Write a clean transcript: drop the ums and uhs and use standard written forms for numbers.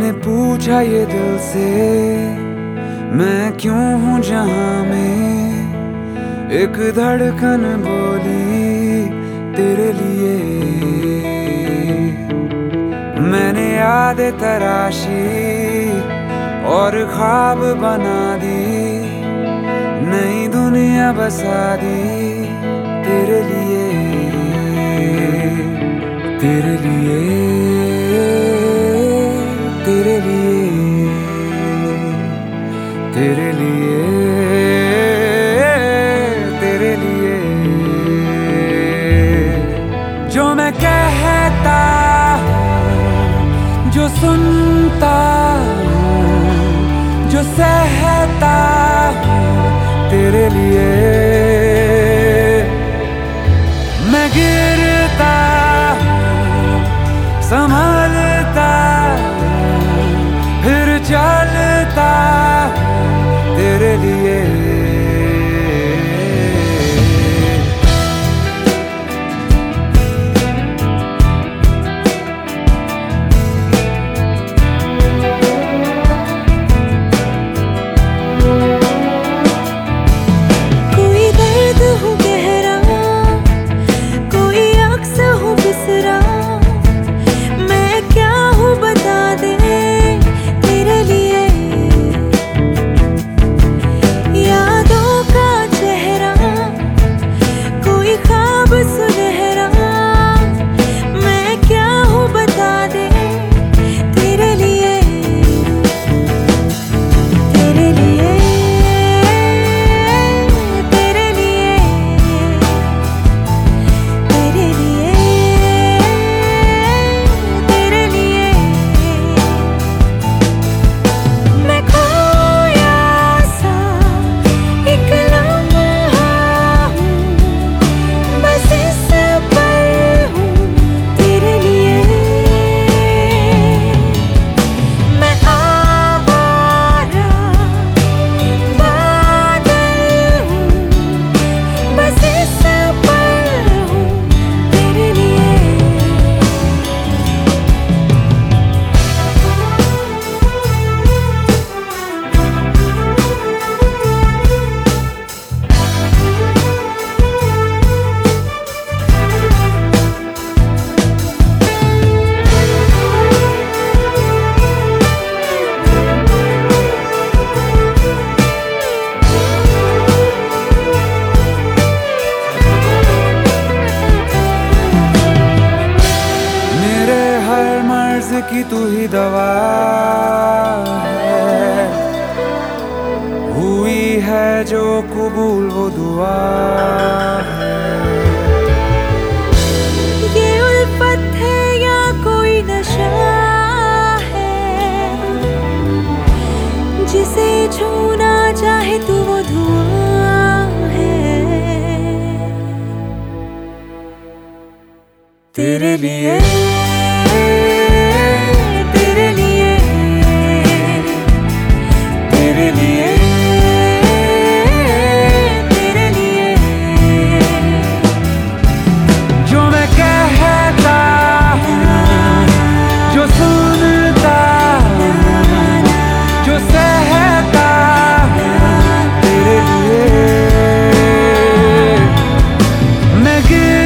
मैंने पूछा ये दिल से, मैं क्यों हूँ जहां में। एक धड़कन बोली तेरे लिए। मैंने यादें तराशी और ख्वाब बना दी, नई दुनिया बसा दी तेरे लिए, तेरे लिए, तेरे लिए, तेरे लिए, तेरे लिए। जो मैं कहता हूँ, जो सुनता हूँ, जो सहता हूँ तेरे लिए। मैं गिरता हूँ, संभलता हूँ, फिर चलता हूँ तेरे लिए। की तू ही दवा है, हुई है जो कबूल वो दुआ है। ये उल्फत है या कोई नशा है, जिसे छूना चाहे तू वो धुआं है। तेरे लिए, तेरे लिए, तेरे लिए, तेरे लिए। जो मैं कहता हूँ, जो सुनता हूँ, जो सहता हूँ तेरे लिए। मैं